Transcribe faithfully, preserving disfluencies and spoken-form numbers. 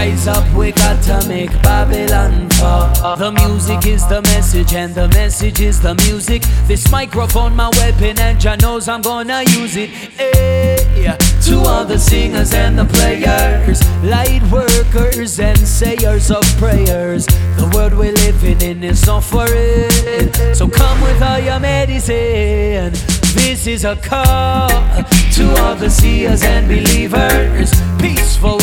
Rise up, we got to make Babylon fall. The music is the message and the message is the music. This microphone my weapon and Jah knows I'm gonna use it. Hey, to all the singers and the players, light workers and sayers of prayers, the world we're living in is suffering. So come with all your medicine. This is a call to all the seers and believers. Peaceful